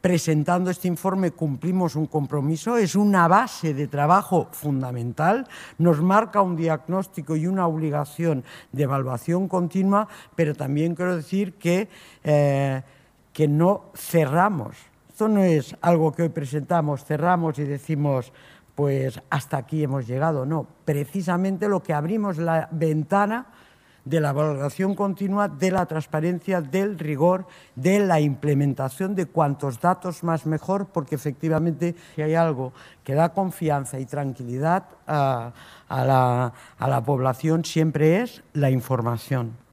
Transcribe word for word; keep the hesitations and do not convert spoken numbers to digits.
presentando este informe cumplimos un compromiso, es una base de trabajo fundamental, nos marca un diagnóstico y una obligación de evaluación continua, pero también quiero decir que, eh, que no cerramos. Esto no es algo que hoy presentamos, cerramos y decimos, pues hasta aquí hemos llegado. No, precisamente lo que abrimos la ventana de la valoración continua, de la transparencia, del rigor, de la implementación de cuantos datos más mejor, porque efectivamente si hay algo que da confianza y tranquilidad a, a, la, a la población siempre es la información.